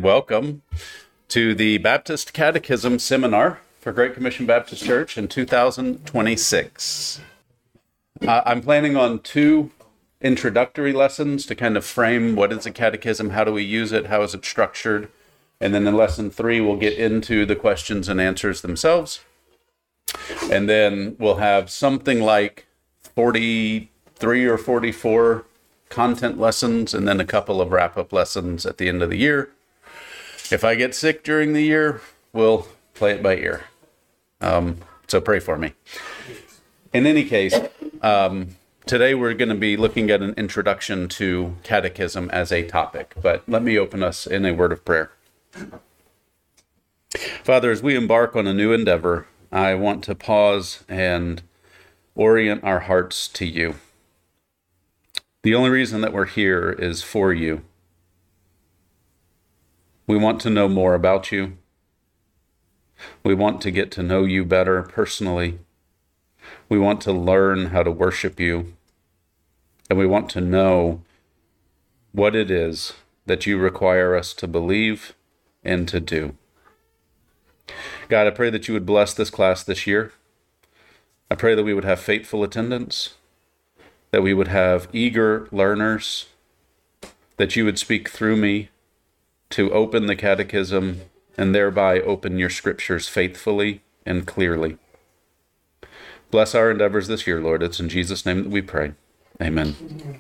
welcome to the Baptist Catechism Seminar for Great Commission Baptist Church in 2026. I'm planning on 2 introductory lessons to kind of frame what is a catechism, how do we use it, how is it structured, and then in lesson 3 we'll get into the questions and answers themselves. And then we'll have something like 43 or 44 content lessons, and then a couple of wrap-up lessons at the end of the year. If I get sick during the year, we'll play it by ear. So pray for me. In any case, today we're going to be looking at an introduction to catechism as a topic, but let me open us in a word of prayer. Father, as we embark on a new endeavor, I want to pause and orient our hearts to you. The only reason that we're here is for you. We want to know more about you. We want to get to know you better personally. We want to learn how to worship you. And we want to know what it is that you require us to believe and to do. God, I pray that you would bless this class this year. I pray that we would have faithful attendance, that we would have eager learners, that you would speak through me to open the catechism and thereby open your scriptures faithfully and clearly. Bless our endeavors this year, Lord. It's in Jesus' name that we pray. Amen.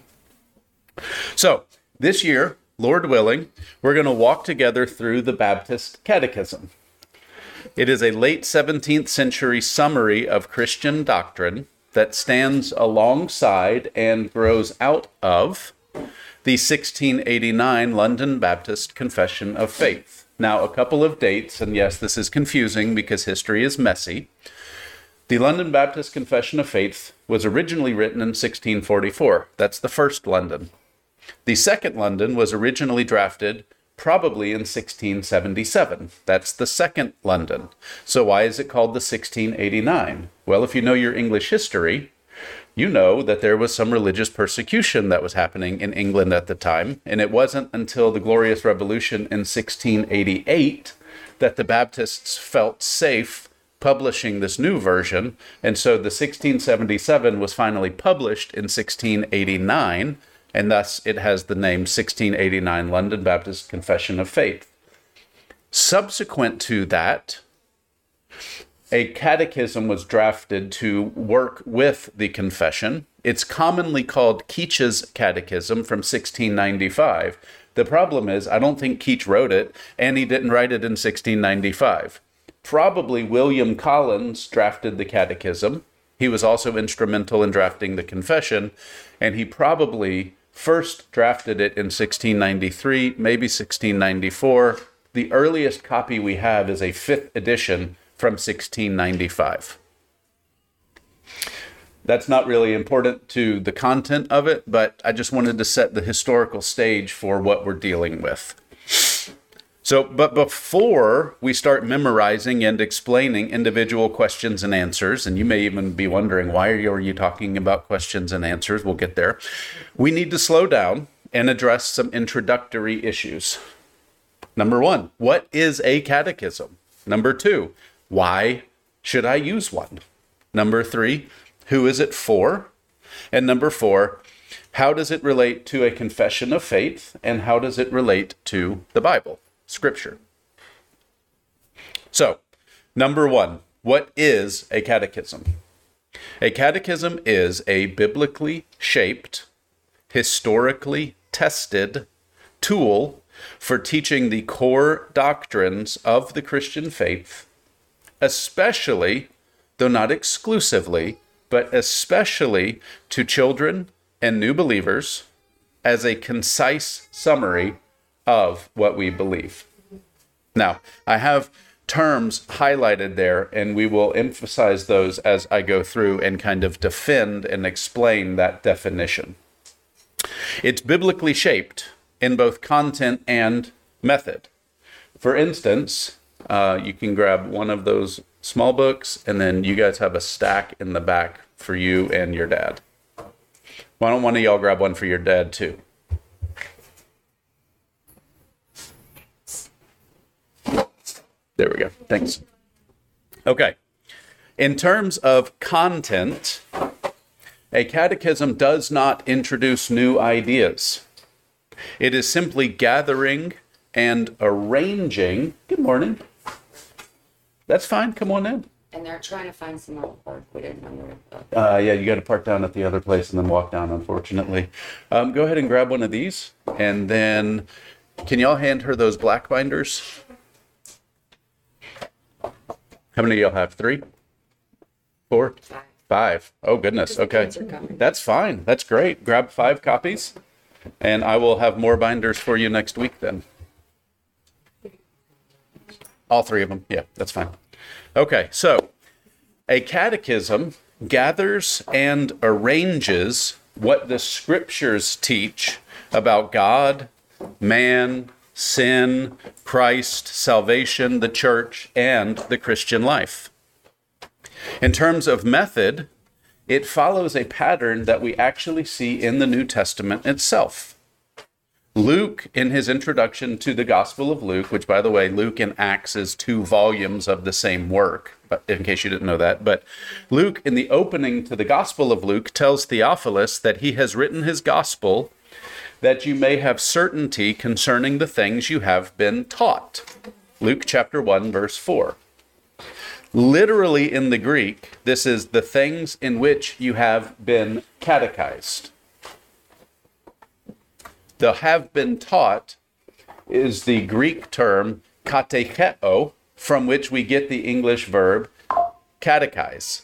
So, this year, Lord willing, we're going to walk together through the Baptist Catechism. It is a late 17th century summary of Christian doctrine that stands alongside and grows out of the 1689 London Baptist Confession of Faith. Now, a couple of dates, and yes, this is confusing because history is messy. The London Baptist Confession of Faith was originally written in 1644. That's the first London. The second London was originally drafted probably in 1677. That's the second London. So why is it called the 1689? Well, if you know your English history, you know that there was some religious persecution that was happening in England at the time, and it wasn't until the Glorious Revolution in 1688 that the Baptists felt safe publishing this new version, and so the 1677 was finally published in 1689, and thus it has the name 1689 London Baptist Confession of Faith. Subsequent to that, a catechism was drafted to work with the confession. It's commonly called Keach's Catechism from 1695. The problem is, I don't think Keach wrote it, and he didn't write it in 1695. Probably William Collins drafted the catechism. He was also instrumental in drafting the confession, and he probably first drafted it in 1693, maybe 1694. The earliest copy we have is a 5th edition from 1695. That's not really important to the content of it, but I just wanted to set the historical stage for what we're dealing with. So, but before we start memorizing and explaining individual questions and answers, and you may even be wondering, why are you talking about questions and answers? We'll get there. We need to slow down and address some introductory issues. Number 1, what is a catechism? Number 2, why should I use one? Number 3, who is it for? And number 4, how does it relate to a confession of faith? And how does it relate to the Bible, Scripture? So, number 1, what is a catechism? A catechism is a biblically shaped, historically tested tool for teaching the core doctrines of the Christian faith, especially, though not exclusively, but especially to children and new believers as a concise summary of what we believe. Now, I have terms highlighted there, and we will emphasize those as I go through and kind of defend and explain that definition. It's biblically shaped in both content and method. For instance, you can grab one of those small books, and then you guys have a stack in the back for you and your dad. Why don't one of y'all grab one for your dad too? There we go. Thanks. Okay. In terms of content, a catechism does not introduce new ideas. It is simply gathering and arranging. Good morning. That's fine. Come on in. And they're trying to find some more park. We didn't know where. Yeah, you got to park down at the other place and then walk down, unfortunately. Go ahead and grab one of these. And then, can y'all hand her those black binders? How many of y'all have? 3? 4? 5. Oh, goodness. Okay. That's fine. That's great. Grab 5 copies. And I will have more binders for you next week then. All 3 of them. Yeah, that's fine. Okay, so a catechism gathers and arranges what the scriptures teach about God, man, sin, Christ, salvation, the church, and the Christian life. In terms of method, it follows a pattern that we actually see in the New Testament itself. Luke, in his introduction to the Gospel of Luke, which, by the way, Luke and Acts is 2 volumes of the same work, but in case you didn't know that. But Luke, in the opening to the Gospel of Luke, tells Theophilus that he has written his Gospel that you may have certainty concerning the things you have been taught. Luke chapter 1, verse 4. Literally in the Greek, this is the things in which you have been catechized. The have been taught is the Greek term katecheo, from which we get the English verb catechize.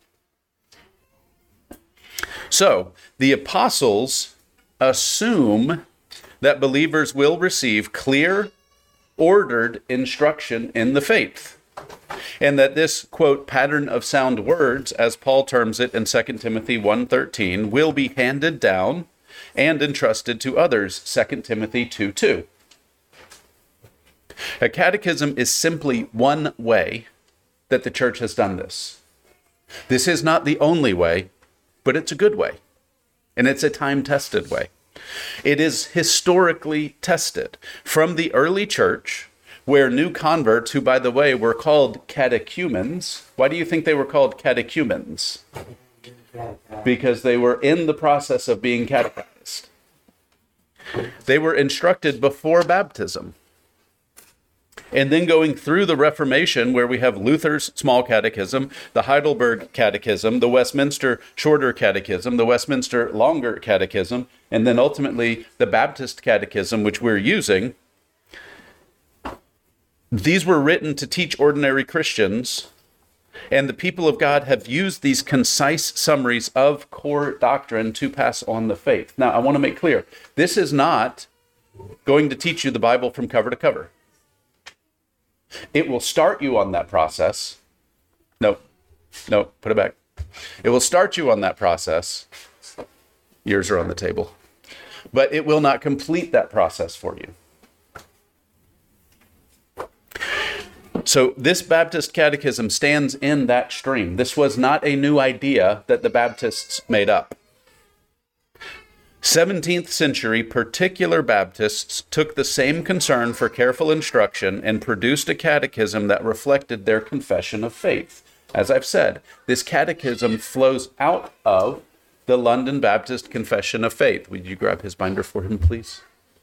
So, the apostles assume that believers will receive clear, ordered instruction in the faith, and that this, quote, pattern of sound words, as Paul terms it in 2 Timothy 1:13, will be handed down and entrusted to others, 2 Timothy 2:2. A catechism is simply one way that the church has done this. This is not the only way, but it's a good way, and it's a time-tested way. It is historically tested from the early church, where new converts, who, by the way, were called catechumens. Why do you think they were called catechumens? Because they were in the process of being catechized. They were instructed before baptism. And then going through the Reformation, where we have Luther's Small Catechism, the Heidelberg Catechism, the Westminster Shorter Catechism, the Westminster Longer Catechism, and then ultimately the Baptist Catechism, which we're using. These were written to teach ordinary Christians, and the people of God have used these concise summaries of core doctrine to pass on the faith. Now, I want to make clear, this is not going to teach you the Bible from cover to cover. It will start you on that process. No, put it back. It will start you on that process. Yours are on the table. But it will not complete that process for you. So this Baptist catechism stands in that stream. This was not a new idea that the Baptists made up. 17th century particular Baptists took the same concern for careful instruction and produced a catechism that reflected their confession of faith. As I've said, this catechism flows out of the London Baptist Confession of Faith. Would you grab his binder for him, please?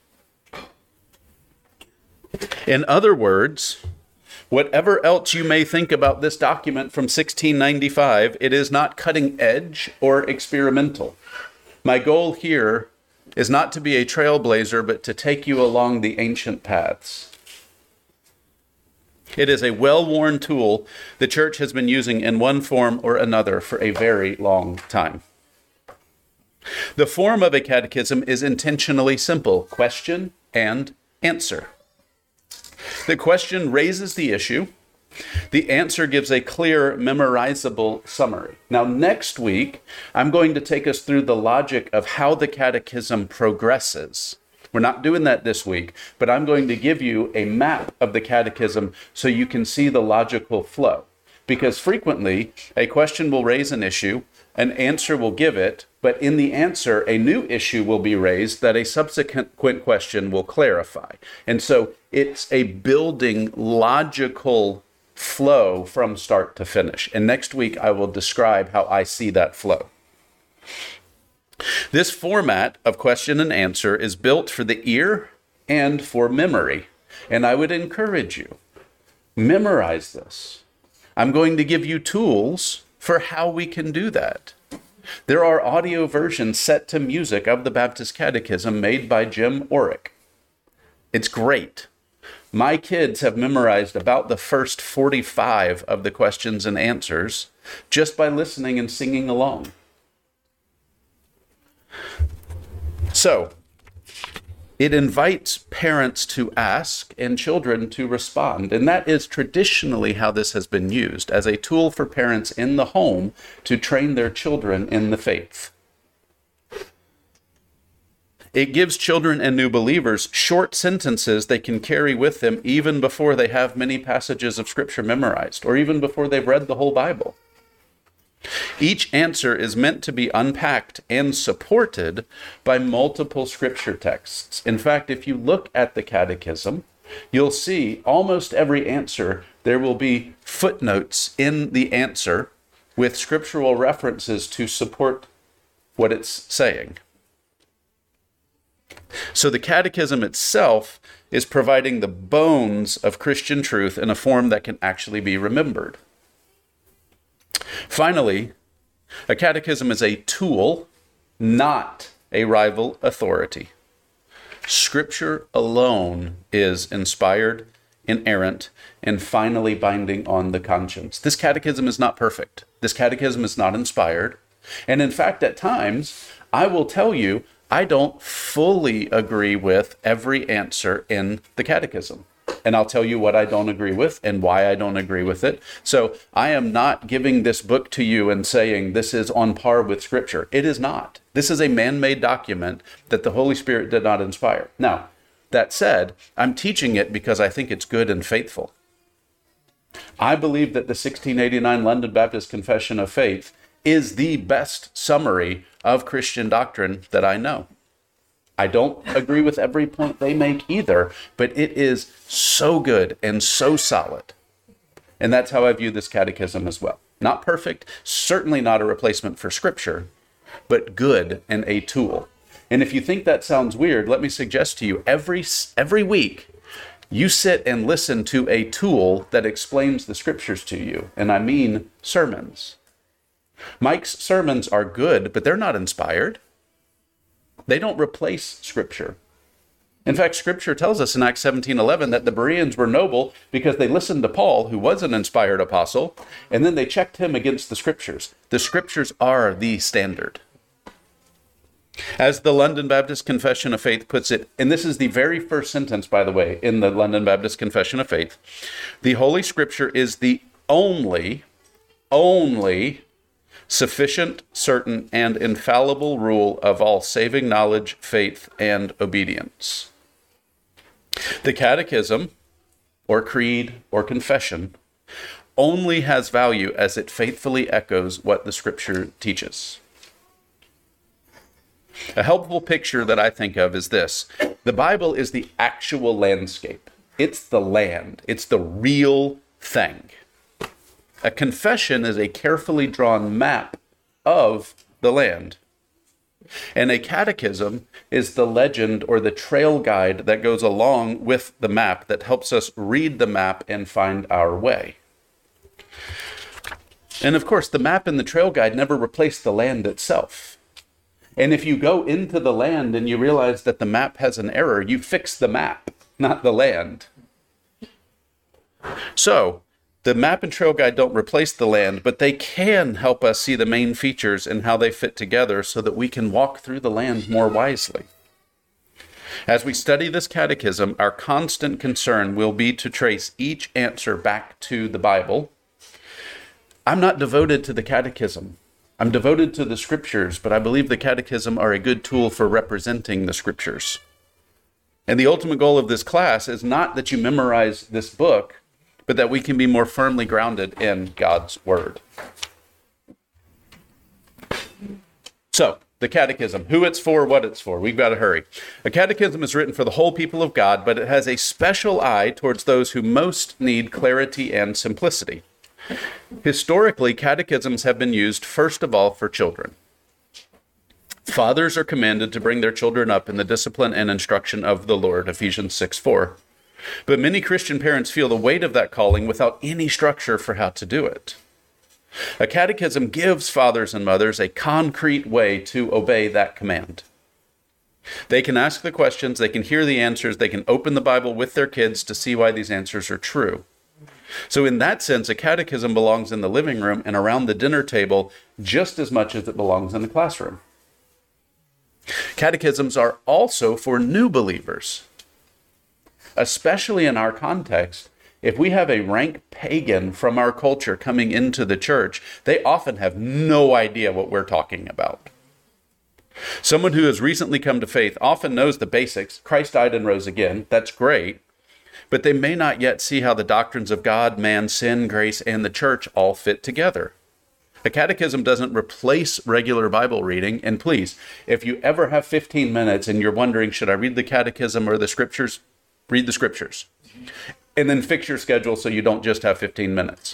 In other words, whatever else you may think about this document from 1695, it is not cutting edge or experimental. My goal here is not to be a trailblazer, but to take you along the ancient paths. It is a well-worn tool the church has been using in one form or another for a very long time. The form of a catechism is intentionally simple: question and answer. The question raises the issue. The answer gives a clear, memorizable summary. Now, next week, I'm going to take us through the logic of how the catechism progresses. We're not doing that this week, but I'm going to give you a map of the catechism so you can see the logical flow. Because frequently, a question will raise an issue, an answer will give it, but in the answer, a new issue will be raised that a subsequent question will clarify. And so it's a building logical flow from start to finish. And next week, I will describe how I see that flow. This format of question and answer is built for the ear and for memory. And I would encourage you, memorize this. I'm going to give you tools for how we can do that. There are audio versions set to music of the Baptist Catechism made by Jim Orrick. It's great. My kids have memorized about the first 45 of the questions and answers just by listening and singing along. So, it invites parents to ask and children to respond. And that is traditionally how this has been used, as a tool for parents in the home to train their children in the faith. It gives children and new believers short sentences they can carry with them even before they have many passages of Scripture memorized, or even before they've read the whole Bible. Each answer is meant to be unpacked and supported by multiple Scripture texts. In fact, if you look at the Catechism, you'll see almost every answer, there will be footnotes in the answer with scriptural references to support what it's saying. So the Catechism itself is providing the bones of Christian truth in a form that can actually be remembered. Finally, a catechism is a tool, not a rival authority. Scripture alone is inspired, inerrant, and finally binding on the conscience. This catechism is not perfect. This catechism is not inspired. And in fact, at times, I will tell you, I don't fully agree with every answer in the catechism. And I'll tell you what I don't agree with and why I don't agree with it. So I am not giving this book to you and saying this is on par with Scripture. It is not. This is a man-made document that the Holy Spirit did not inspire. Now, that said, I'm teaching it because I think it's good and faithful. I believe that the 1689 London Baptist Confession of Faith is the best summary of Christian doctrine that I know. I don't agree with every point they make either, but it is so good and so solid. And that's how I view this catechism as well. Not perfect, certainly not a replacement for Scripture, but good and a tool. And if you think that sounds weird, let me suggest to you, every week, you sit and listen to a tool that explains the Scriptures to you. And I mean sermons. Mike's sermons are good, but they're not inspired. They don't replace Scripture. In fact, Scripture tells us in Acts 17:11 that the Bereans were noble because they listened to Paul, who was an inspired apostle, and then they checked him against the Scriptures. The Scriptures are the standard. As the London Baptist Confession of Faith puts it, and this is the very first sentence, by the way, in the London Baptist Confession of Faith, the Holy Scripture is the only sufficient, certain, and infallible rule of all saving knowledge, faith, and obedience. The Catechism, or Creed, or Confession, only has value as it faithfully echoes what the Scripture teaches. A helpful picture that I think of is this. The Bible is the actual landscape. It's the land. It's the real thing. A confession is a carefully drawn map of the land. And a catechism is the legend or the trail guide that goes along with the map that helps us read the map and find our way. And of course, the map and the trail guide never replace the land itself. And if you go into the land and you realize that the map has an error, you fix the map, not the land. So, the map and trail guide don't replace the land, but they can help us see the main features and how they fit together so that we can walk through the land more wisely. As we study this catechism, our constant concern will be to trace each answer back to the Bible. I'm not devoted to the catechism. I'm devoted to the Scriptures, but I believe the catechism are a good tool for representing the Scriptures. And the ultimate goal of this class is not that you memorize this book, but that we can be more firmly grounded in God's Word. So, the catechism, who it's for, what it's for. We've got to hurry. A catechism is written for the whole people of God, but it has a special eye towards those who most need clarity and simplicity. Historically, catechisms have been used first of all for children. Fathers are commanded to bring their children up in the discipline and instruction of the Lord, Ephesians 6:4. But many Christian parents feel the weight of that calling without any structure for how to do it. A catechism gives fathers and mothers a concrete way to obey that command. They can ask the questions, they can hear the answers, they can open the Bible with their kids to see why these answers are true. So in that sense, a catechism belongs in the living room and around the dinner table just as much as it belongs in the classroom. Catechisms are also for new believers. Especially in our context, if we have a rank pagan from our culture coming into the church, they often have no idea what we're talking about. Someone who has recently come to faith often knows the basics. Christ died and rose again. That's great. But they may not yet see how the doctrines of God, man, sin, grace, and the church all fit together. A catechism doesn't replace regular Bible reading. And please, if you ever have 15 minutes and you're wondering, should I read the catechism or the scriptures? Read the scriptures. And then fix your schedule so you don't just have 15 minutes.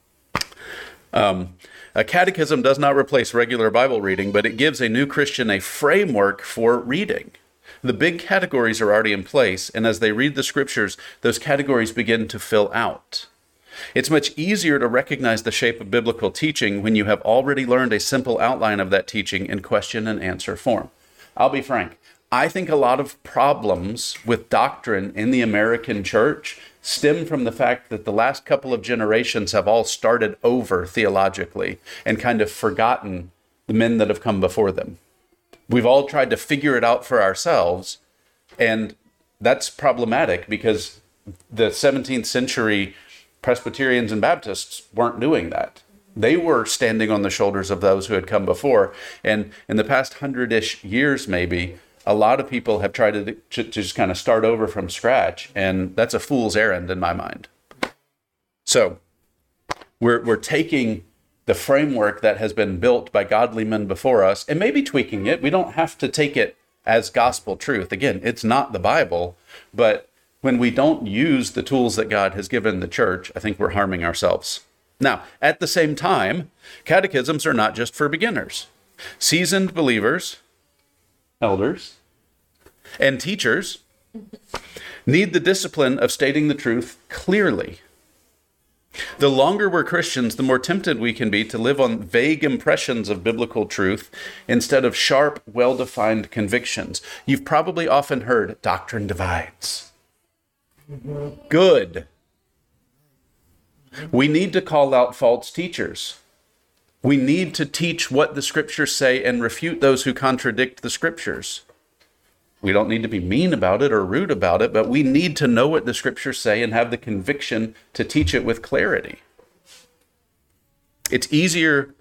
A catechism does not replace regular Bible reading, but it gives a new Christian a framework for reading. The big categories are already in place, and as they read the scriptures, those categories begin to fill out. It's much easier to recognize the shape of biblical teaching when you have already learned a simple outline of that teaching in question and answer form. I'll be frank. I think a lot of problems with doctrine in the American church stem from the fact that the last couple of generations have all started over theologically and kind of forgotten the men that have come before them. We've all tried to figure it out for ourselves, and that's problematic because the 17th century Presbyterians and Baptists weren't doing that. They were standing on the shoulders of those who had come before, and in the past 100-ish years maybe, a lot of people have tried to just kind of start over from scratch, and that's a fool's errand in my mind. So we're taking the framework that has been built by godly men before us and maybe tweaking it. We don't have to take it as gospel truth. Again, it's not the Bible, but when we don't use the tools that God has given the church, I think we're harming ourselves. Now, at the same time, catechisms are not just for beginners. Seasoned believers, elders, and teachers need the discipline of stating the truth clearly. The longer we're Christians, the more tempted we can be to live on vague impressions of biblical truth instead of sharp, well-defined convictions. You've probably often heard doctrine divides. Good. We need to call out false teachers. We need to teach what the scriptures say and refute those who contradict the scriptures. We don't need to be mean about it or rude about it, but we need to know what the scriptures say and have the conviction to teach it with clarity. It's easier.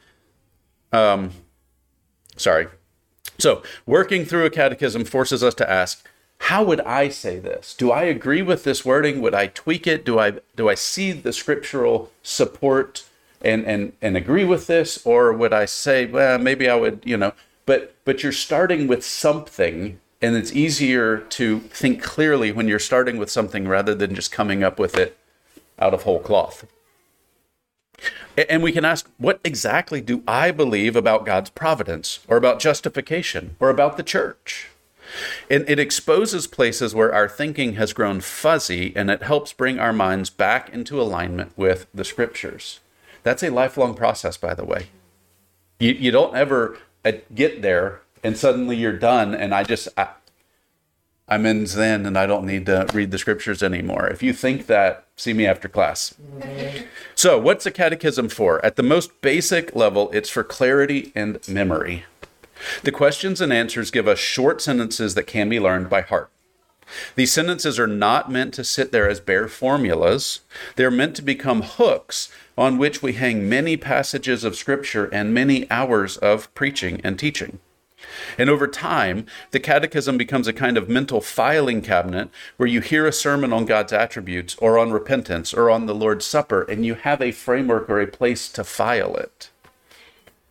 So working through a catechism forces us to ask, how would I say this? Do I agree with this wording? Would I tweak it? Do I see the scriptural support and agree with this? Or would I say, well, maybe I would, but you're starting with something, and it's easier to think clearly when you're starting with something rather than just coming up with it out of whole cloth. And we can ask, what exactly do I believe about God's providence, or about justification, or about the church? And it exposes places where our thinking has grown fuzzy, and it helps bring our minds back into alignment with the scriptures. That's a lifelong process, by the way. You don't ever get there and suddenly you're done, and I'm in Zen and I don't need to read the scriptures anymore. If you think that, see me after class. So what's a catechism for? At the most basic level, it's for clarity and memory. The questions and answers give us short sentences that can be learned by heart. These sentences are not meant to sit there as bare formulas. They're meant to become hooks on which we hang many passages of scripture and many hours of preaching and teaching. And over time, the catechism becomes a kind of mental filing cabinet where you hear a sermon on God's attributes or on repentance or on the Lord's Supper, and you have a framework or a place to file it.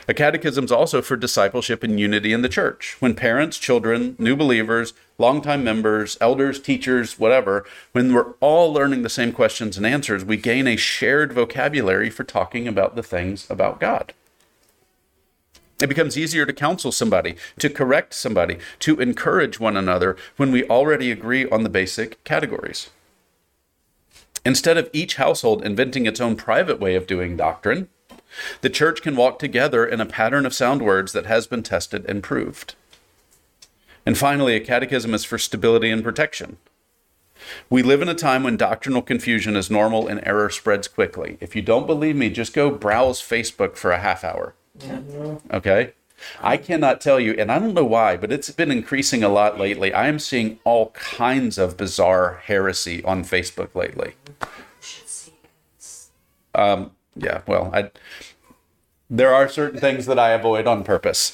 A catechism is also for discipleship and unity in the church. When parents, children, new believers, longtime members, elders, teachers, whatever, when we're all learning the same questions and answers, we gain a shared vocabulary for talking about the things about God. It becomes easier to counsel somebody, to correct somebody, to encourage one another when we already agree on the basic categories. Instead of each household inventing its own private way of doing doctrine, the church can walk together in a pattern of sound words that has been tested and proved. And finally, a catechism is for stability and protection. We live in a time when doctrinal confusion is normal and error spreads quickly. If you don't believe me, just go browse Facebook for a half hour. Okay? I cannot tell you, and I don't know why, but it's been increasing a lot lately. I am seeing all kinds of bizarre heresy on Facebook lately. There are certain things that I avoid on purpose.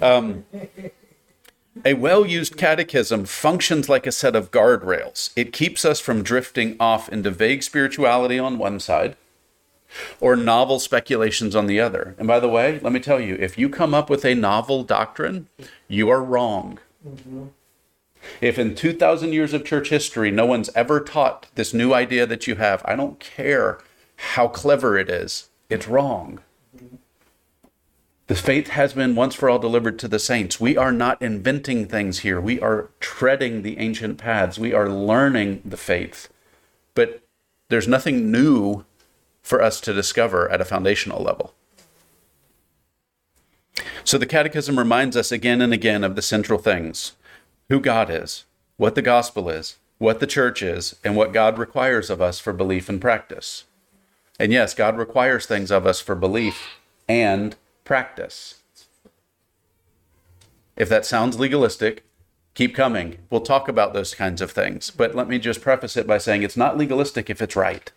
A well-used catechism functions like a set of guardrails. It keeps us from drifting off into vague spirituality on one side or novel speculations on the other. And by the way, let me tell you, if you come up with a novel doctrine, you are wrong. If in 2,000 years of church history, no one's ever taught this new idea that you have, I don't care how clever it is, it's wrong. The faith has been once for all delivered to the saints. We are not inventing things here. We are treading the ancient paths. We are learning the faith. But there's nothing new for us to discover at a foundational level. So the Catechism reminds us again and again of the central things: who God is, what the gospel is, what the church is, and what God requires of us for belief and practice. And yes, God requires things of us for belief and practice. If that sounds legalistic, keep coming. We'll talk about those kinds of things. But let me just preface it by saying it's not legalistic if it's right.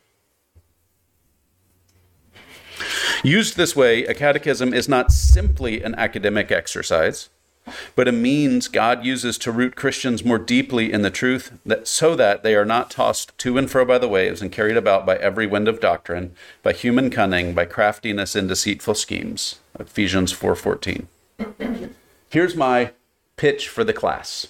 Used this way, a catechism is not simply an academic exercise, but a means God uses to root Christians more deeply in the truth, so that they are not tossed to and fro by the waves and carried about by every wind of doctrine, by human cunning, by craftiness and deceitful schemes. Ephesians 4:14. Here's my pitch for the class.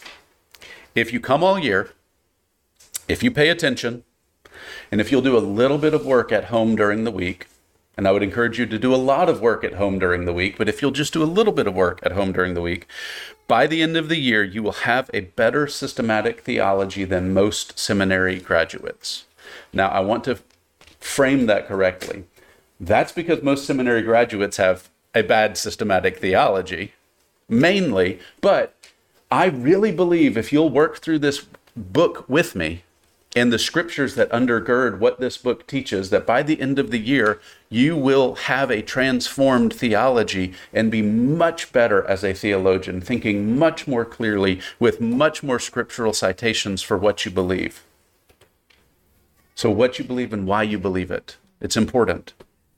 If you come all year, if you pay attention, and if you'll do a little bit of work at home during the week, and I would encourage you to do a lot of work at home during the week, but if you'll just do a little bit of work at home during the week, by the end of the year, you will have a better systematic theology than most seminary graduates. Now, I want to frame that correctly. That's because most seminary graduates have a bad systematic theology, mainly, but I really believe if you'll work through this book with me, and the scriptures that undergird what this book teaches, that by the end of the year, you will have a transformed theology and be much better as a theologian, thinking much more clearly with much more scriptural citations for what you believe. So what you believe and why you believe it. It's important.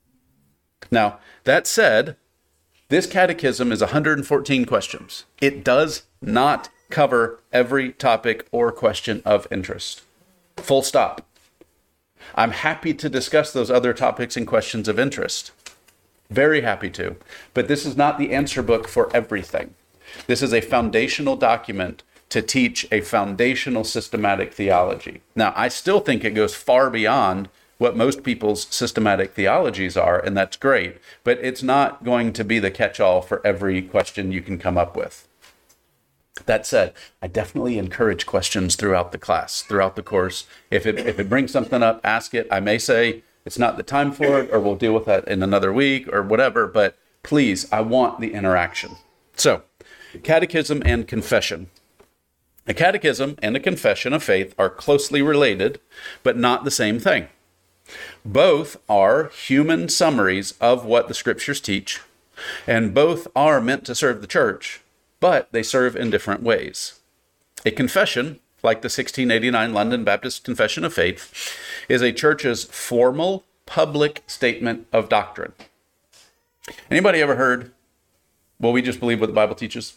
Now, that said, this catechism is 114 questions. It does not cover every topic or question of interest. Full stop. I'm happy to discuss those other topics and questions of interest. Very happy to. But this is not the answer book for everything. This is a foundational document to teach a foundational systematic theology. Now, I still think it goes far beyond what most people's systematic theologies are, and that's great. But it's not going to be the catch-all for every question you can come up with. That said, I definitely encourage questions throughout the class, throughout the course. If it brings something up, ask it. I may say it's not the time for it, or we'll deal with that in another week, or whatever, but please, I want the interaction. So, catechism and confession. A catechism and a confession of faith are closely related, but not the same thing. Both are human summaries of what the scriptures teach, and both are meant to serve the church, but they serve in different ways. A confession, like the 1689 London Baptist Confession of Faith, is a church's formal public statement of doctrine. Anybody ever heard, well, we just believe what the Bible teaches?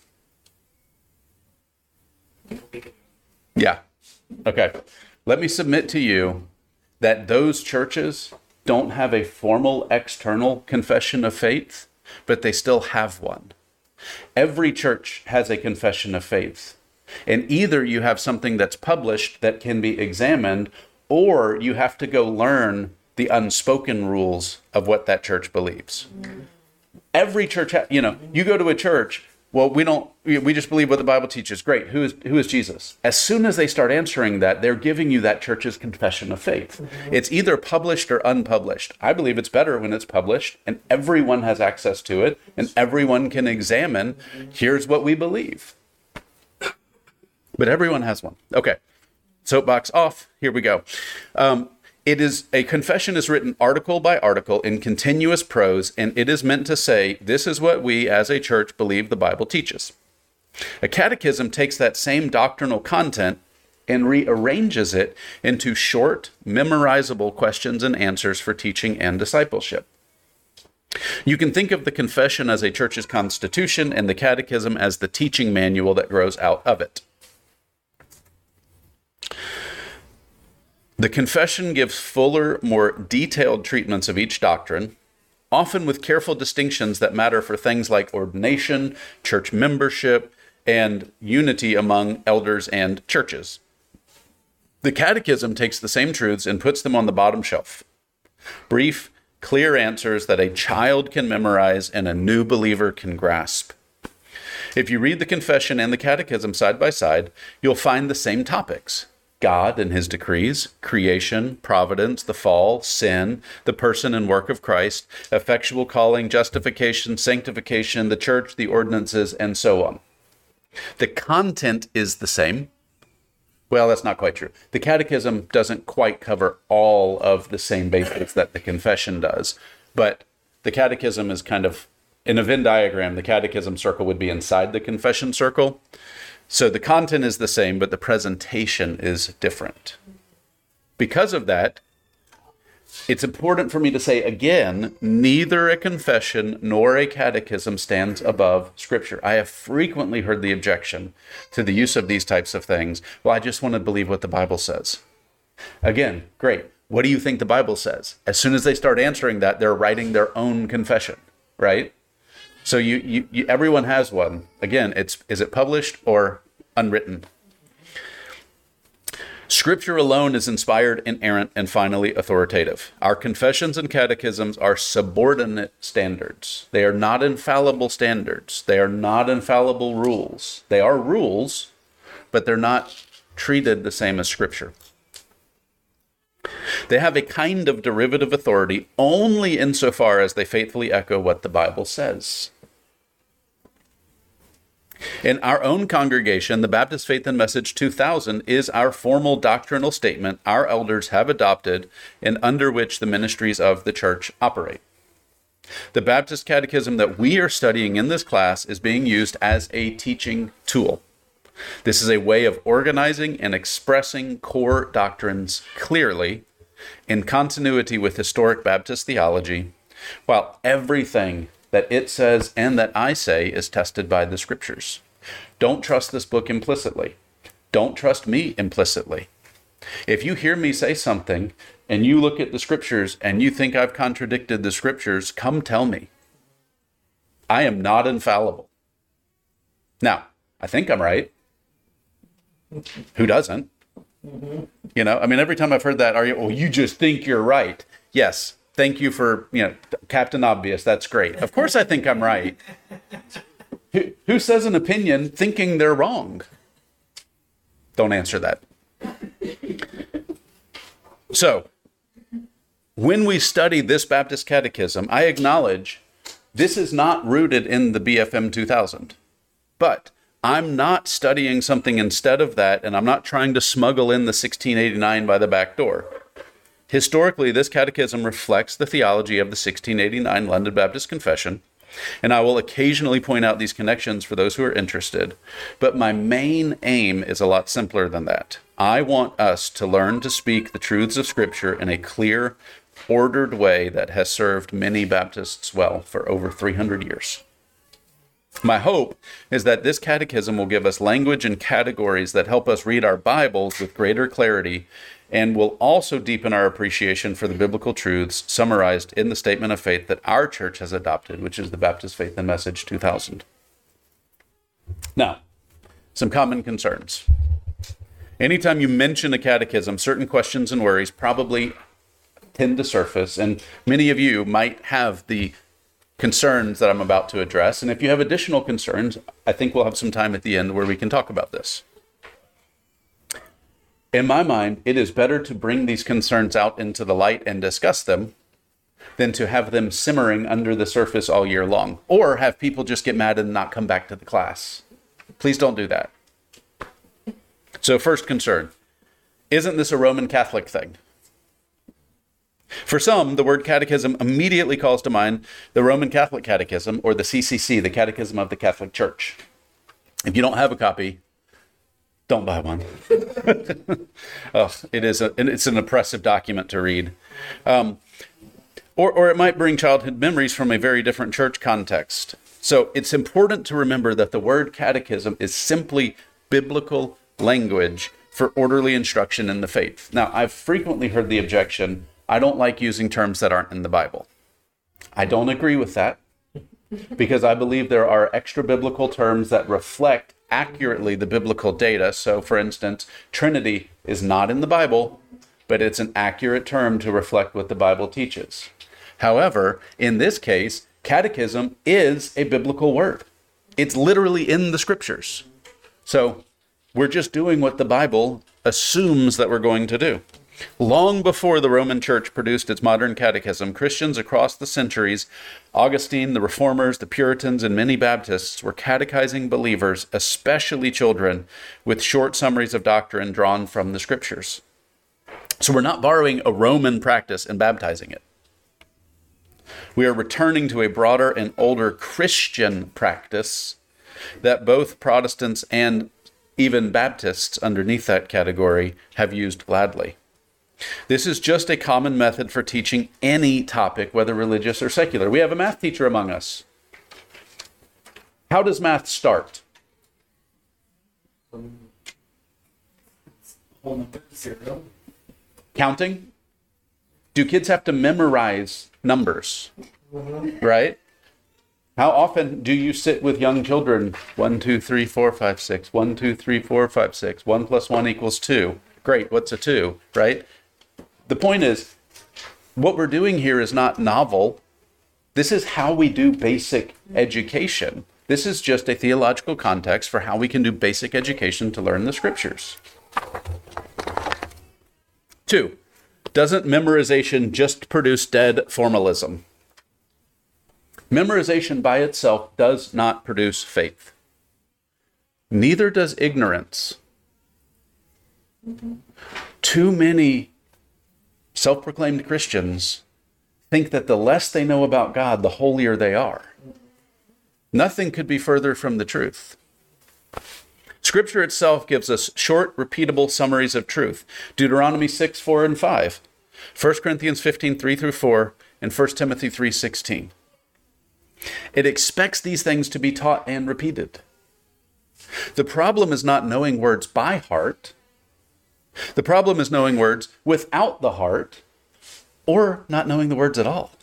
Yeah. Okay. Let me submit to you that those churches don't have a formal external confession of faith, but they still have one. Every church has a confession of faith. And either you have something that's published that can be examined, or you have to go learn the unspoken rules of what that church believes. Every church, you go to a church, well, we just believe what the Bible teaches. Great. Who is Jesus? As soon as they start answering that, they're giving you that church's confession of faith. It's either published or unpublished. I believe it's better when it's published and everyone has access to it and everyone can examine, here's what we believe. But everyone has one. Okay. Soapbox off. Here we go. A confession is written article by article in continuous prose, and it is meant to say, this is what we as a church believe the Bible teaches. A catechism takes that same doctrinal content and rearranges it into short, memorizable questions and answers for teaching and discipleship. You can think of the confession as a church's constitution and the catechism as the teaching manual that grows out of it. The confession gives fuller, more detailed treatments of each doctrine, often with careful distinctions that matter for things like ordination, church membership, and unity among elders and churches. The catechism takes the same truths and puts them on the bottom shelf. Brief, clear answers that a child can memorize and a new believer can grasp. If you read the confession and the catechism side by side, you'll find the same topics. God and his decrees, creation, providence, the fall, sin, the person and work of Christ, effectual calling, justification, sanctification, the church, the ordinances, and so on. The content is the same. Well, that's not quite true. The catechism doesn't quite cover all of the same basics that the confession does, but the catechism is kind of, in a Venn diagram, the catechism circle would be inside the confession circle. So the content is the same, but the presentation is different. Because of that, it's important for me to say again, neither a confession nor a catechism stands above Scripture. I have frequently heard the objection to the use of these types of things. Well, I just want to believe what the Bible says. Again, great. What do you think the Bible says? As soon as they start answering that, they're writing their own confession, right? So everyone has one. Again, is it published or unwritten? Scripture alone is inspired, inerrant, and finally authoritative. Our confessions and catechisms are subordinate standards. They are not infallible standards. They are not infallible rules. They are rules, but they're not treated the same as Scripture. They have a kind of derivative authority only insofar as they faithfully echo what the Bible says. In our own congregation, the Baptist Faith and Message 2000 is our formal doctrinal statement our elders have adopted and under which the ministries of the church operate. The Baptist Catechism that we are studying in this class is being used as a teaching tool. This is a way of organizing and expressing core doctrines clearly in continuity with historic Baptist theology, while everything that it says and that I say is tested by the Scriptures. Don't trust this book implicitly. Don't trust me implicitly. If you hear me say something and you look at the Scriptures and you think I've contradicted the Scriptures, come tell me. I am not infallible. Now, I think I'm right. Who doesn't? Every time I've heard that, you just think you're right. Yes. Thank you for, Captain Obvious. That's great. Of course I think I'm right. Who says an opinion thinking they're wrong? Don't answer that. So, when we study this Baptist Catechism, I acknowledge this is not rooted in the BFM 2000. But I'm not studying something instead of that, and I'm not trying to smuggle in the 1689 by the back door. Historically, this catechism reflects the theology of the 1689 London Baptist Confession, and I will occasionally point out these connections for those who are interested. But my main aim is a lot simpler than that. I want us to learn to speak the truths of Scripture in a clear, ordered way that has served many Baptists well for over 300 years. My hope is that this catechism will give us language and categories that help us read our Bibles with greater clarity and will also deepen our appreciation for the biblical truths summarized in the statement of faith that our church has adopted, which is the Baptist Faith and Message 2000. Now, some common concerns. Anytime you mention a catechism, certain questions and worries probably tend to surface, and many of you might have the concerns that I'm about to address. And if you have additional concerns, I think we'll have some time at the end where we can talk about this. In my mind, it is better to bring these concerns out into the light and discuss them than to have them simmering under the surface all year long, or have people just get mad and not come back to the class. Please don't do that. So first concern, isn't this a Roman Catholic thing? For some, the word catechism immediately calls to mind the Roman Catholic Catechism, or the CCC, the Catechism of the Catholic Church. If you don't have a copy, don't buy one. It's an oppressive document to read. Or it might bring childhood memories from a very different church context. So it's important to remember that the word catechism is simply biblical language for orderly instruction in the faith. Now, I've frequently heard the objection, I don't like using terms that aren't in the Bible. I don't agree with that, because I believe there are extra biblical terms that reflect accurately the biblical data. So, for instance, Trinity is not in the Bible, but it's an accurate term to reflect what the Bible teaches. However, in this case, catechism is a biblical word. It's literally in the scriptures. So we're just doing what the Bible assumes that we're going to do. Long before the Roman Church produced its modern catechism, Christians across the centuries, Augustine, the Reformers, the Puritans, and many Baptists were catechizing believers, especially children, with short summaries of doctrine drawn from the scriptures. So we're not borrowing a Roman practice and baptizing it. We are returning to a broader and older Christian practice that both Protestants and even Baptists underneath that category have used gladly. This is just a common method for teaching any topic, whether religious or secular. We have a math teacher among us. How does math start? Counting? Do kids have to memorize numbers? Right? How often do you sit with young children? 1, 2, 3, 4, 5, 6. 1, 2, 3, 4, 5, 6. 1 plus 1 equals 2. Great, what's a 2? Right? The point is, what we're doing here is not novel. This is how we do basic education. This is just a theological context for how we can do basic education to learn the scriptures. 2, doesn't memorization just produce dead formalism? Memorization by itself does not produce faith. Neither does ignorance. Too many self-proclaimed Christians think that the less they know about God, the holier they are. Nothing could be further from the truth. Scripture itself gives us short, repeatable summaries of truth. Deuteronomy 6, 4, and 5. 1 Corinthians 15, 3 through 4, and 1 Timothy 3, 16. It expects these things to be taught and repeated. The problem is not knowing words by heart. The problem is knowing words without the heart, or not knowing the words at all.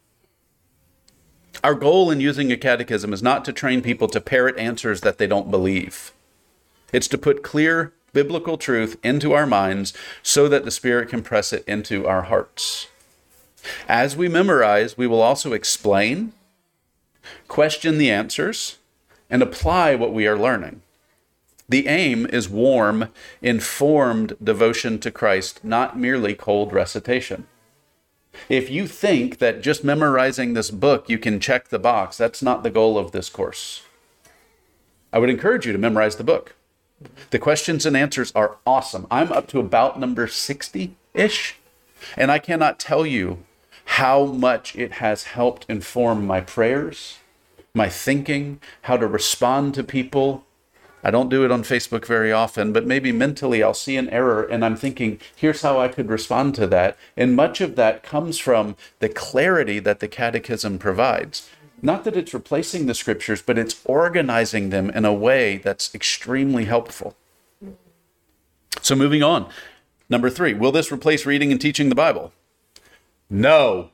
Our goal in using a catechism is not to train people to parrot answers that they don't believe. It's to put clear biblical truth into our minds so that the Spirit can press it into our hearts. As we memorize, we will also explain, question the answers, and apply what we are learning. The aim is warm, informed devotion to Christ, not merely cold recitation. If you think that just memorizing this book, you can check the box, that's not the goal of this course. I would encourage you to memorize the book. The questions and answers are awesome. I'm up to about number 60-ish, and I cannot tell you how much it has helped inform my prayers, my thinking, how to respond to people. I don't do it on Facebook very often, but maybe mentally I'll see an error and I'm thinking, here's how I could respond to that. And much of that comes from the clarity that the catechism provides. Not that it's replacing the scriptures, but it's organizing them in a way that's extremely helpful. So moving on, Number 3, will this replace reading and teaching the Bible? No.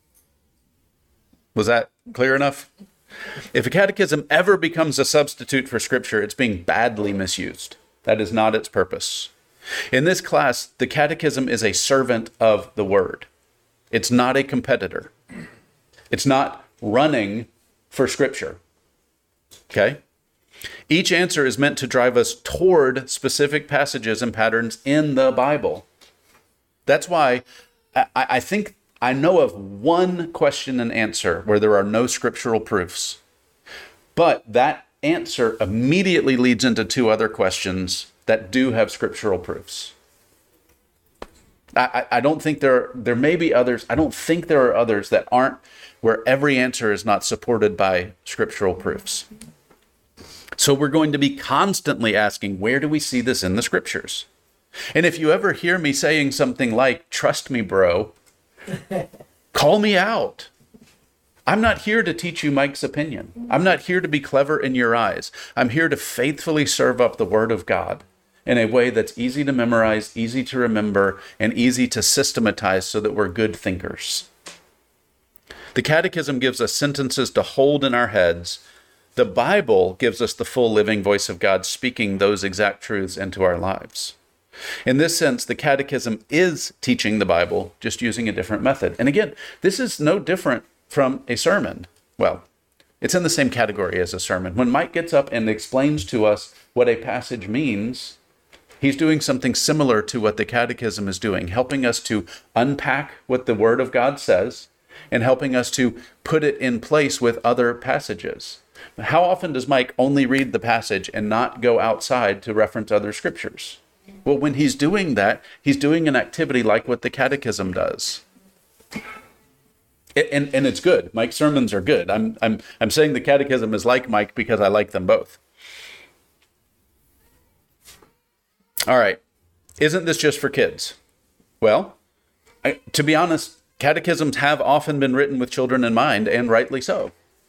Was that clear enough? If a catechism ever becomes a substitute for Scripture, it's being badly misused. That is not its purpose. In this class, the catechism is a servant of the Word. It's not a competitor. It's not running for Scripture. Okay? Each answer is meant to drive us toward specific passages and patterns in the Bible. That's why I think I know of one question and answer where there are no scriptural proofs. But that answer immediately leads into 2 other questions that do have scriptural proofs. I don't think there may be others. I don't think there are others that aren't where every answer is not supported by scriptural proofs. So we're going to be constantly asking, where do we see this in the scriptures? And if you ever hear me saying something like, trust me, bro, call me out. I'm not here to teach you Mike's opinion. I'm not here to be clever in your eyes. I'm here to faithfully serve up the Word of God in a way that's easy to memorize, easy to remember, and easy to systematize so that we're good thinkers. The Catechism gives us sentences to hold in our heads. The Bible gives us the full living voice of God speaking those exact truths into our lives. In this sense, the Catechism is teaching the Bible, just using a different method. And again, this is no different from a sermon. Well, it's in the same category as a sermon. When Mike gets up and explains to us what a passage means, he's doing something similar to what the Catechism is doing, helping us to unpack what the Word of God says and helping us to put it in place with other passages. How often does Mike only read the passage and not go outside to reference other scriptures? Well, when he's doing that, he's doing an activity like what the Catechism does. And it's good. Mike's sermons are good. I'm saying the Catechism is like Mike because I like them both. All right. Isn't this just for kids? Well, to be honest, catechisms have often been written with children in mind, and rightly so.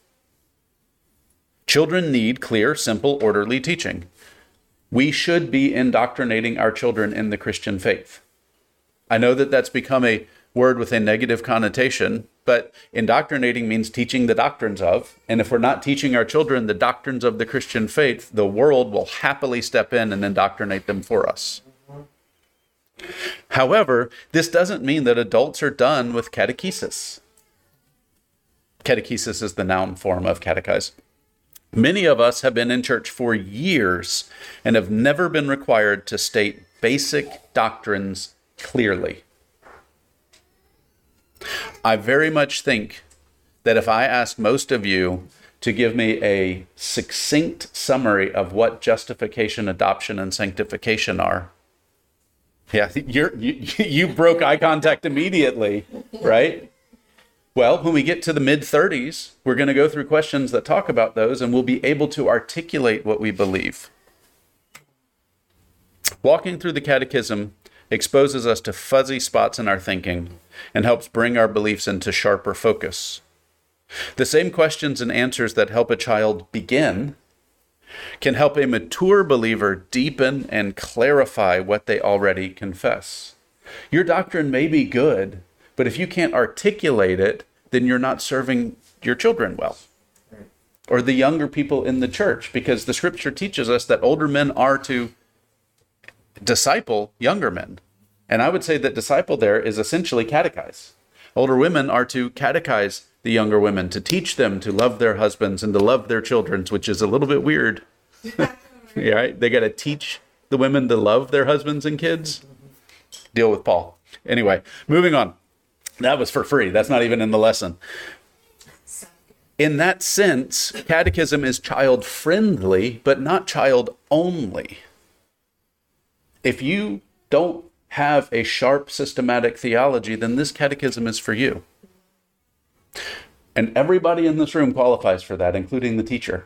Children need clear, simple, orderly teaching. We should be indoctrinating our children in the Christian faith. I know that that's become a word with a negative connotation, but indoctrinating means teaching the doctrines of. And if we're not teaching our children the doctrines of the Christian faith, the world will happily step in and indoctrinate them for us. However, this doesn't mean that adults are done with catechesis. Catechesis is the noun form of catechize. Many of us have been in church for years and have never been required to state basic doctrines clearly. I very much think that if I ask most of you to give me a succinct summary of what justification, adoption, and sanctification are, you broke eye contact immediately, right? Well, when we get to the mid-30s, we're going to go through questions that talk about those, and we'll be able to articulate what we believe. Walking through the Catechism exposes us to fuzzy spots in our thinking and helps bring our beliefs into sharper focus. The same questions and answers that help a child begin can help a mature believer deepen and clarify what they already confess. Your doctrine may be good, but if you can't articulate it, then you're not serving your children well. Or the younger people in the church, because the scripture teaches us that older men are to disciple younger men. And I would say that disciple there is essentially catechize. Older women are to catechize the younger women, to teach them to love their husbands and to love their children, which is a little bit weird. Yeah, right? They got to teach the women to love their husbands and kids. Deal with Paul. Anyway, moving on. That was for free. That's not even in the lesson. In that sense, catechism is child-friendly, but not child-only. If you don't have a sharp, systematic theology, then this catechism is for you. And everybody in this room qualifies for that, including the teacher.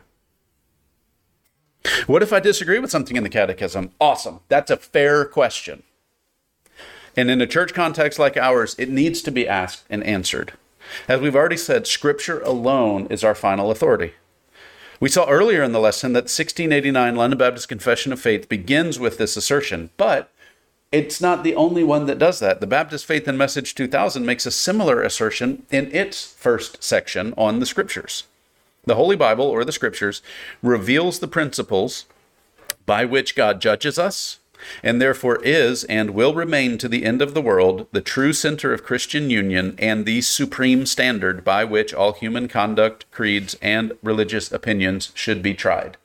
What if I disagree with something in the catechism? Awesome. That's a fair question. And in a church context like ours, it needs to be asked and answered. As we've already said, Scripture alone is our final authority. We saw earlier in the lesson that 1689 London Baptist Confession of Faith begins with this assertion, but it's not the only one that does that. The Baptist Faith and Message 2000 makes a similar assertion in its first section on the Scriptures. The Holy Bible, or the Scriptures, reveals the principles by which God judges us, and therefore is and will remain to the end of the world the true center of Christian union and the supreme standard by which all human conduct, creeds, and religious opinions should be tried.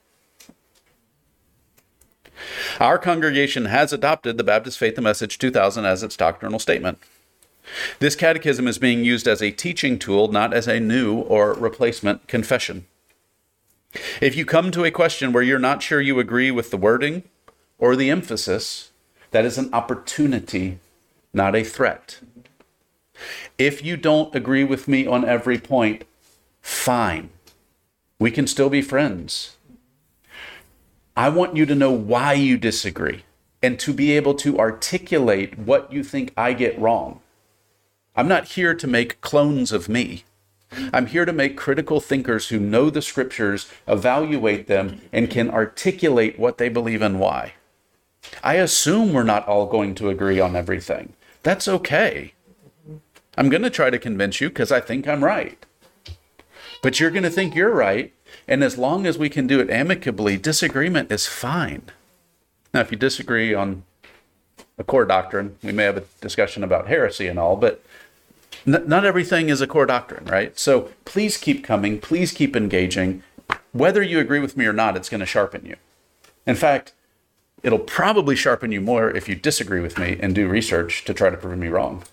Our congregation has adopted the Baptist Faith and Message 2000 as its doctrinal statement. This catechism is being used as a teaching tool, not as a new or replacement confession. If you come to a question where you're not sure you agree with the wording or the emphasis, that is an opportunity, not a threat. If you don't agree with me on every point, fine. We can still be friends. I want you to know why you disagree and to be able to articulate what you think I get wrong. I'm not here to make clones of me. I'm here to make critical thinkers who know the Scriptures, evaluate them, and can articulate what they believe and why. I assume we're not all going to agree on everything. That's okay. I'm going to try to convince you because I think I'm right. But you're going to think you're right. And as long as we can do it amicably, disagreement is fine. Now, if you disagree on a core doctrine, we may have a discussion about heresy and all, but not everything is a core doctrine, right? So please keep coming. Please keep engaging. Whether you agree with me or not, it's going to sharpen you. In fact, it'll probably sharpen you more if you disagree with me and do research to try to prove me wrong.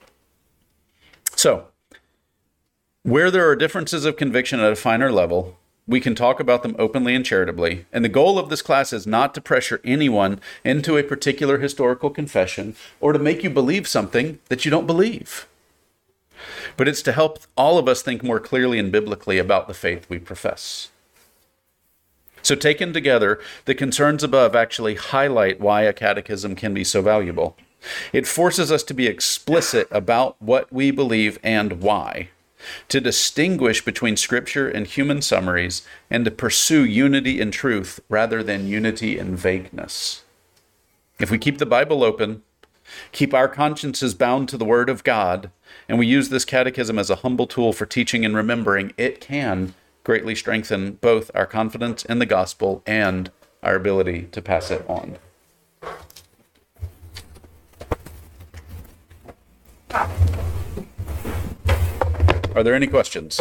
So, where there are differences of conviction at a finer level, we can talk about them openly and charitably. And the goal of this class is not to pressure anyone into a particular historical confession or to make you believe something that you don't believe. But it's to help all of us think more clearly and biblically about the faith we profess. So taken together, the concerns above actually highlight why a catechism can be so valuable. It forces us to be explicit about what we believe and why, to distinguish between Scripture and human summaries, and to pursue unity in truth rather than unity in vagueness. If we keep the Bible open, keep our consciences bound to the Word of God, and we use this catechism as a humble tool for teaching and remembering, it can greatly strengthen both our confidence in the gospel and our ability to pass it on. Are there any questions?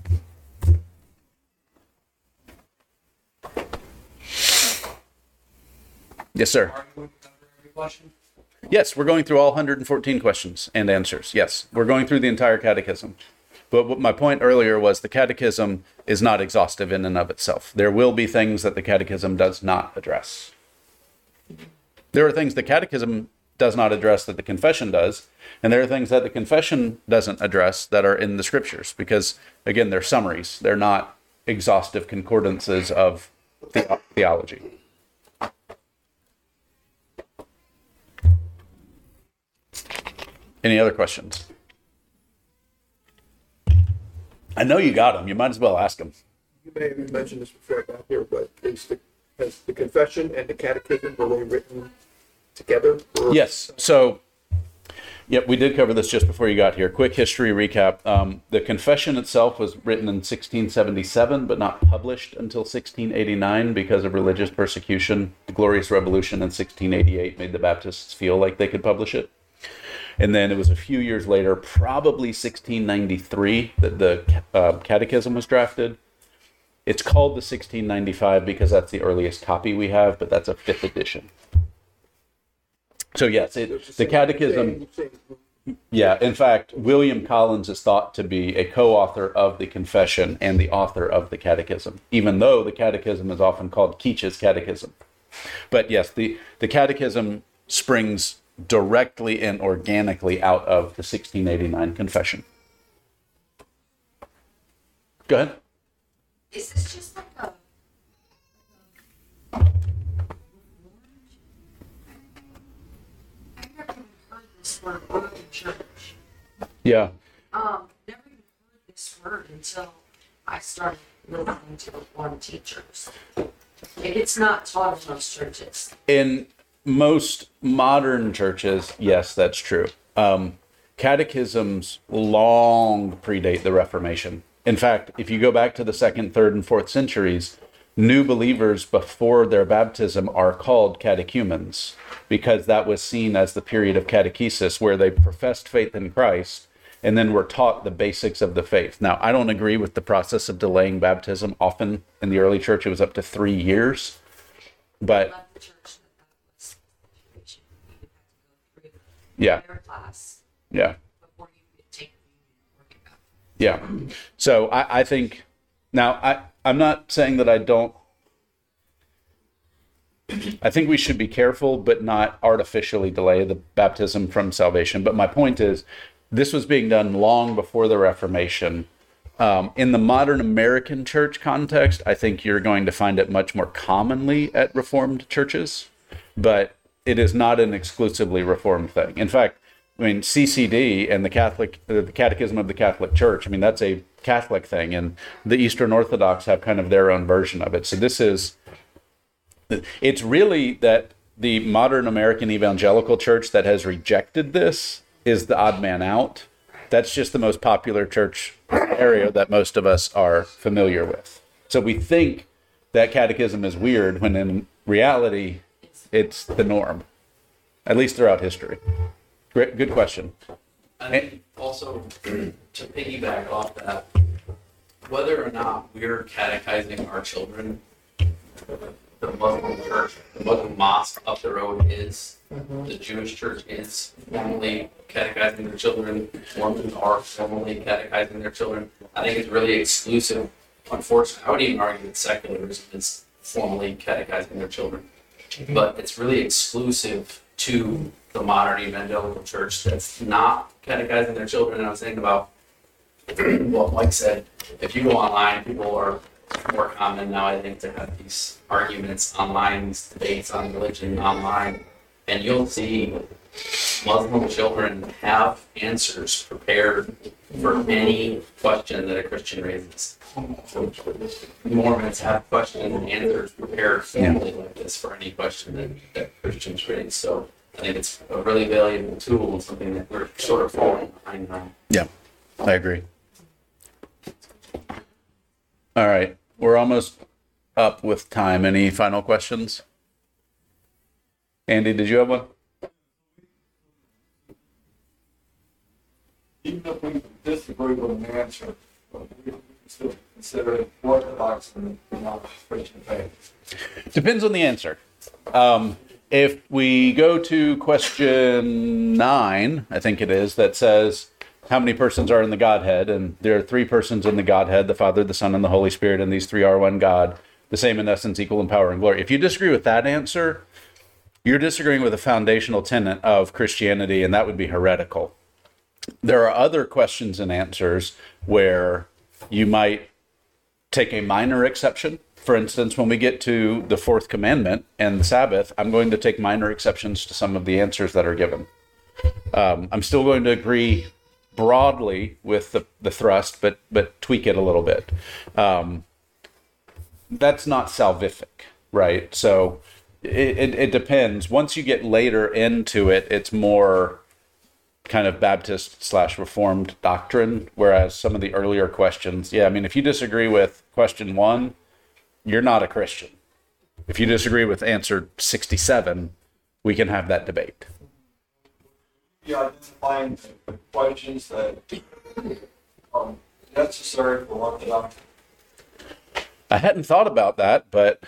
Yes, sir. Are you going to cover every question? Yes, we're going through all 114 questions and answers. Yes, we're going through the entire catechism. But what my point earlier was the catechism is not exhaustive in and of itself. There will be things that the catechism does not address. There are things the catechism does not address that the confession does, and there are things that the confession doesn't address that are in the Scriptures, because, again, they're summaries. They're not exhaustive concordances of theology. Any other questions? I know you got them. You might as well ask them. You may have mentioned this before I got here, but has the confession and the catechism, were they written together? Or? Yes. So, yep, we did cover this just before you got here. Quick history recap. The confession itself was written in 1677, but not published until 1689 because of religious persecution. The Glorious Revolution in 1688 made the Baptists feel like they could publish it. And then it was a few years later, probably 1693, that the catechism was drafted. It's called the 1695 because that's the earliest copy we have, but that's a 5th edition. So yes, the catechism, yeah, in fact, William Collins is thought to be a co-author of the confession and the author of the catechism, even though the catechism is often called Keach's Catechism. But yes, the catechism springs directly and organically out of the 1689 confession. Go ahead. Is this just like a... I've never even heard this word in church. Yeah. Never even heard this word until I started listening to one teachers. It's not taught in most churches. And most modern churches, yes, that's true. Catechisms long predate the Reformation. In fact, if you go back to the 2nd, 3rd, and 4th centuries, new believers before their baptism are called catechumens because that was seen as the period of catechesis where they professed faith in Christ and then were taught the basics of the faith. Now, I don't agree with the process of delaying baptism. Often in the early church, it was up to 3 years. But left the church that was the situation. You would have to go through yeah, their class yeah. before you could take the union and work it out. Yeah. So I think now I'm not saying that I don't. I think we should be careful, but not artificially delay the baptism from salvation. But my point is, this was being done long before the Reformation. In the modern American church context, I think you're going to find it much more commonly at Reformed churches, but it is not an exclusively Reformed thing. In fact, I mean, CCD and the Catechism of the Catholic Church, I mean, that's a Catholic thing, and the Eastern Orthodox have kind of their own version of it. So it's really that the modern American evangelical church that has rejected this is the odd man out. That's just the most popular church area that most of us are familiar with. So we think that catechism is weird when in reality, it's the norm, at least throughout history. Great, good question. I think also to piggyback off that, whether or not we're catechizing our children, the Muslim church, the Muslim mosque up the road is, the Jewish church is formally catechizing their children, Mormons are formally catechizing their children. I think it's really exclusive. Unfortunately, I would even argue that secularism is formally catechizing their children. But it's really exclusive to the modern evangelical church that's not catechizing their children. And I was thinking about what Mike said. If you go online, people are more common now, I think, to have these arguments online, these debates on religion online. And you'll see Muslim children have answers prepared for any question that a Christian raises. Mormons have questions and answers prepared formally like this for any question that Christians raise. So I think it's a really valuable tool and something that we're sort of falling behind on. Yeah, I agree. All right, we're almost up with time. Any final questions? Andy, did you have one? Even if we disagree with an answer, we can still consider it orthodox and not Christian faith. Depends on the answer. If we go to question 9, I think it is, that says, how many persons are in the Godhead? And there are 3 persons in the Godhead, the Father, the Son, and the Holy Spirit, and these 3 are one God, the same in essence, equal in power and glory. If you disagree with that answer, you're disagreeing with a foundational tenet of Christianity, and that would be heretical. There are other questions and answers where you might take a minor exception. For instance, when we get to the 4th commandment and the Sabbath, I'm going to take minor exceptions to some of the answers that are given. I'm still going to agree broadly with the thrust, but tweak it a little bit. That's not salvific, right? So it depends. Once you get later into it, it's more kind of Baptist/Reformed doctrine, whereas some of the earlier questions, yeah, I mean, if you disagree with question 1, you're not a Christian. If you disagree with answer 67, we can have that debate. Yeah, identifying the questions that are necessary for orthodox. I hadn't thought about that, but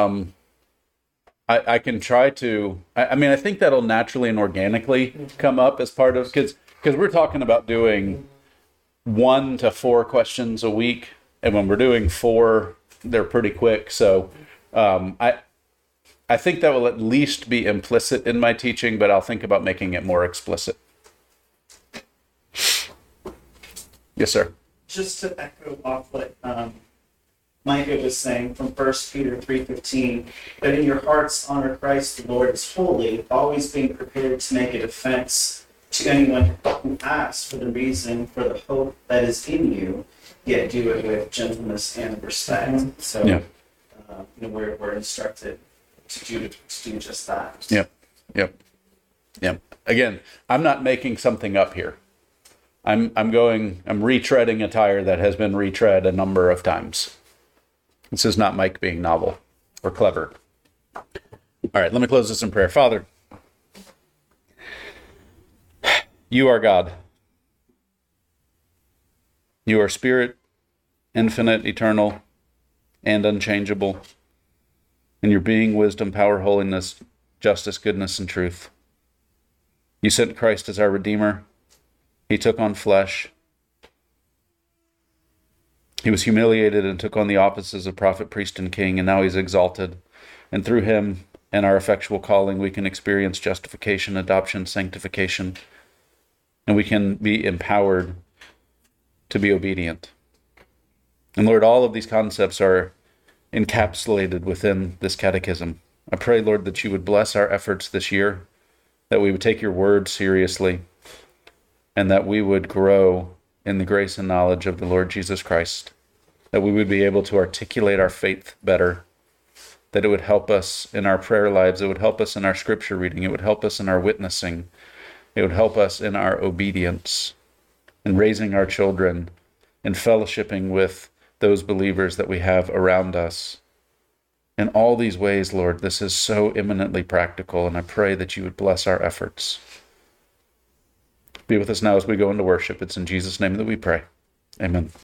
I can try to. I mean, I think that'll naturally and organically come up as part of, because we're talking about doing 1 to 4 questions a week, and when we're doing 4, they're pretty quick. So I think that will at least be implicit in my teaching, but I'll think about making it more explicit. Yes, sir. Just to echo off what Micah was saying from 1 Peter 3:15, that in your hearts honor Christ the Lord as holy, always being prepared to make a defense to anyone who asks for the reason for the hope that is in you, yet do it with gentleness and respect. So, Yeah. we're instructed to do just that. Yeah. Yep. Yep. Again, I'm not making something up here. I'm retreading a tire that has been retread a number of times. This is not Mike being novel or clever. All right, let me close this in prayer. Father, you are God. You are spirit, infinite, eternal, and unchangeable. In your being, wisdom, power, holiness, justice, goodness, and truth. You sent Christ as our Redeemer. He took on flesh. He was humiliated and took on the offices of prophet, priest, and king, and now he's exalted. And through him and our effectual calling, we can experience justification, adoption, sanctification, and we can be empowered to be obedient. And Lord, all of these concepts are encapsulated within this catechism. I pray, Lord, that you would bless our efforts this year, that we would take your word seriously, and that we would grow in the grace and knowledge of the Lord Jesus Christ, that we would be able to articulate our faith better, that it would help us in our prayer lives, it would help us in our scripture reading, it would help us in our witnessing, it would help us in our obedience, in raising our children, in fellowshipping with those believers that we have around us. In all these ways, Lord, this is so eminently practical, and I pray that you would bless our efforts. Be with us now as we go into worship. It's in Jesus' name that we pray. Amen.